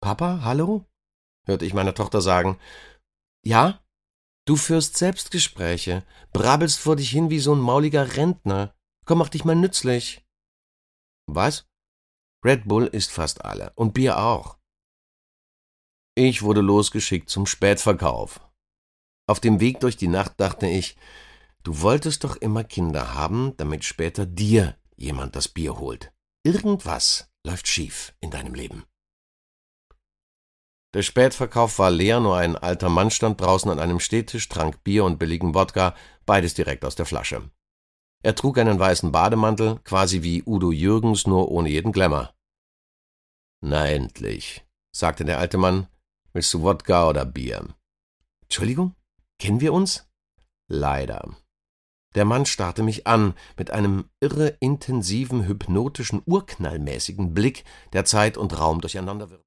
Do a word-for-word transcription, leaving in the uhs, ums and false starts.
Papa, hallo? Hörte ich meine Tochter sagen. Ja? Du führst Selbstgespräche, brabbelst vor dich hin wie so ein mauliger Rentner. Komm, mach dich mal nützlich. Was? Red Bull isst fast alle und Bier auch. Ich wurde losgeschickt zum Spätverkauf. Auf dem Weg durch die Nacht dachte ich, du wolltest doch immer Kinder haben, damit später dir jemand das Bier holt. Irgendwas läuft schief in deinem Leben. Der Spätverkauf war leer, nur ein alter Mann stand draußen an einem Stehtisch, trank Bier und billigen Wodka, beides direkt aus der Flasche. Er trug einen weißen Bademantel, quasi wie Udo Jürgens, nur ohne jeden Glamour. »Na endlich«, sagte der alte Mann, »willst du Wodka oder Bier?« »Entschuldigung, kennen wir uns?« »Leider.« Der Mann starrte mich an, mit einem irre intensiven, hypnotischen, urknallmäßigen Blick, der Zeit und Raum durcheinander wirft.